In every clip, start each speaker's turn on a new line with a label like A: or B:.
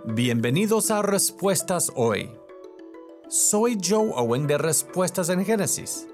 A: Bienvenidos a Respuestas Hoy. Soy Joe Owen de Respuestas en Génesis.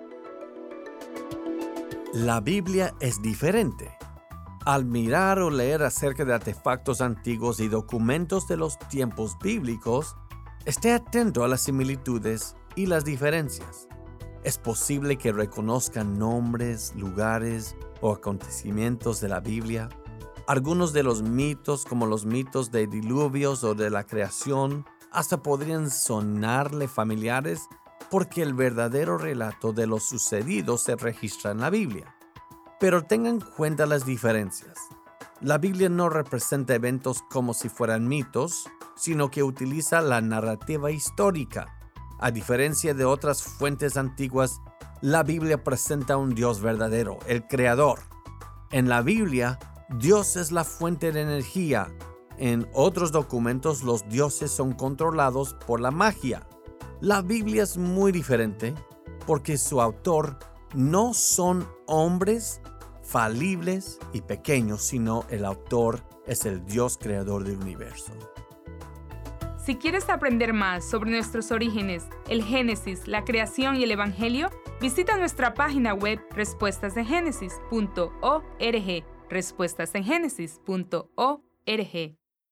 A: La Biblia es diferente. Al mirar o leer acerca de artefactos antiguos y documentos de los tiempos bíblicos, esté atento a las similitudes y las diferencias. Es posible que reconozcan nombres, lugares o acontecimientos de la Biblia. Algunos de los mitos, como los mitos de diluvios o de la creación, hasta podrían sonarle familiares porque el verdadero relato de lo sucedido se registra en la Biblia. Pero tengan en cuenta las diferencias. La Biblia no representa eventos como si fueran mitos, sino que utiliza la narrativa histórica. A diferencia de otras fuentes antiguas, la Biblia presenta a un Dios verdadero, el Creador. En la Biblia, Dios es la fuente de energía. En otros documentos, los dioses son controlados por la magia. La Biblia es muy diferente porque su autor no son hombres falibles y pequeños, sino el autor es el Dios creador del universo.
B: Si quieres aprender más sobre nuestros orígenes, el Génesis, la creación y el Evangelio, visita nuestra página web respuestasengenesis.org. respuestasengenesis.org